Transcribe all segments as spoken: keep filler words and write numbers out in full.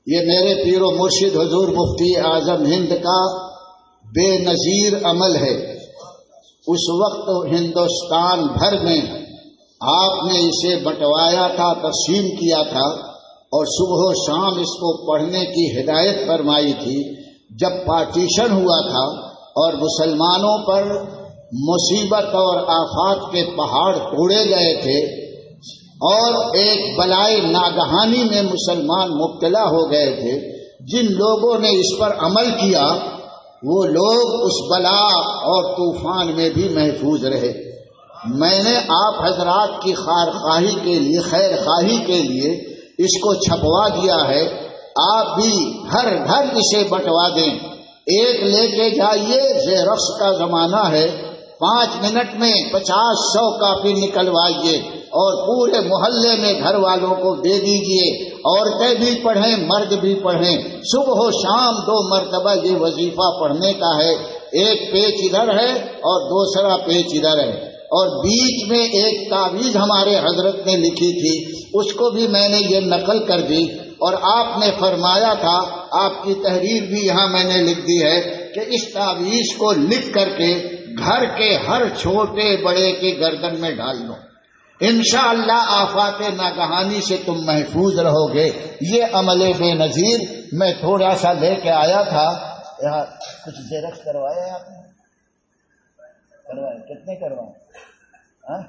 یہ میرے پیر و مرشد حضور مفتی اعظم ہند کا بے نظیر عمل ہے۔ اس وقت ہندوستان بھر میں آپ نے اسے بٹوایا تھا، تقسیم کیا تھا اور صبح و شام اس کو پڑھنے کی ہدایت فرمائی تھی۔ جب پارٹیشن ہوا تھا اور مسلمانوں پر مصیبت اور آفات کے پہاڑ توڑے گئے تھے اور ایک بلائے ناگہانی میں مسلمان مبتلا ہو گئے تھے، جن لوگوں نے اس پر عمل کیا وہ لوگ اس بلا اور طوفان میں بھی محفوظ رہے۔ میں نے آپ حضرات کی خیر خواہی کے لیے خیر خواہی کے لیے اس کو چھپوا دیا ہے، آپ بھی گھر گھر اسے بٹوا دیں۔ ایک لے کے جائیے، زیرکس کا زمانہ ہے، پانچ منٹ میں پچاس سو کاپی نکلوائیے اور پورے محلے میں گھر والوں کو دے دیجیے۔ عورتیں بھی پڑھیں، مرد بھی پڑھیں، صبح و شام دو مرتبہ یہ وظیفہ پڑھنے کا ہے۔ ایک پیج ادھر ہے اور دوسرا پیج ادھر ہے، اور بیچ میں ایک تعویذ ہمارے حضرت نے لکھی تھی، اس کو بھی میں نے یہ نقل کر دی، اور آپ نے فرمایا تھا، آپ کی تحریر بھی یہاں میں نے لکھ دی ہے کہ اس تعویذ کو لکھ کر کے گھر کے ہر چھوٹے بڑے کے گردن میں ڈال دو، انشاءاللہ آفات ناگہانی سے تم محفوظ رہو گے۔ یہ عمل بے نظیر میں تھوڑا سا لے کے آیا تھا۔ یہاں کچھ زیرکس کروائے آپ نے؟ کروائے؟ کتنے کروائے؟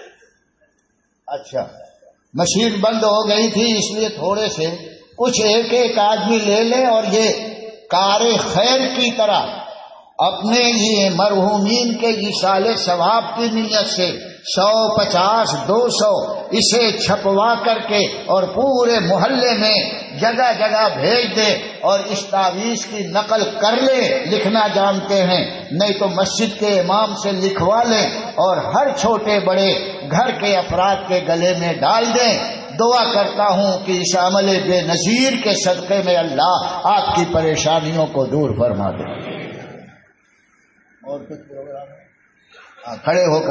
اچھا، مشین بند ہو گئی تھی اس لیے تھوڑے سے کچھ ایک ایک آدمی لے لے، اور یہ کار خیر کی طرح اپنے یہ مرحومین کے ایصال ثواب کی نیت سے سو پچاس دو سو اسے چھپوا کر کے اور پورے محلے میں جگہ جگہ بھیج دے، اور اس تعویذ کی نقل کر لے، لکھنا جانتے ہیں، نہیں تو مسجد کے امام سے لکھوا لیں اور ہر چھوٹے بڑے گھر کے افراد کے گلے میں ڈال دیں۔ دعا کرتا ہوں کہ اس عمل بے نظیر کے صدقے میں اللہ آپ کی پریشانیوں کو دور فرما دے۔ اور کچھ پروگرام کھڑے ہو کر